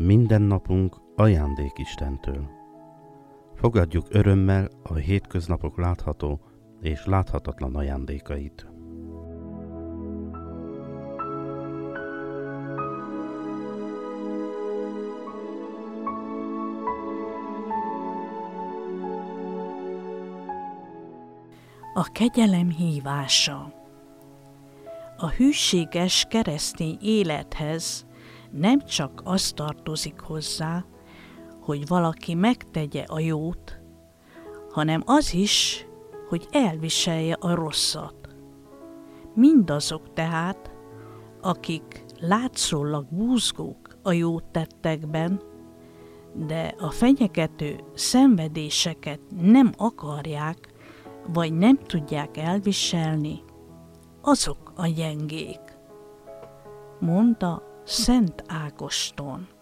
Minden napunk ajándék Istentől. Fogadjuk örömmel a hétköznapok látható és láthatatlan ajándékait. A kegyelem hívása. A hűséges keresztény élethez nem csak az tartozik hozzá, hogy valaki megtegye a jót, hanem az is, hogy elviselje a rosszat. Mindazok tehát, akik látszólag buzgók a jó tettekben, de a fenyegető szenvedéseket nem akarják, vagy nem tudják elviselni, azok a gyengék, mondta Szent Ágoston.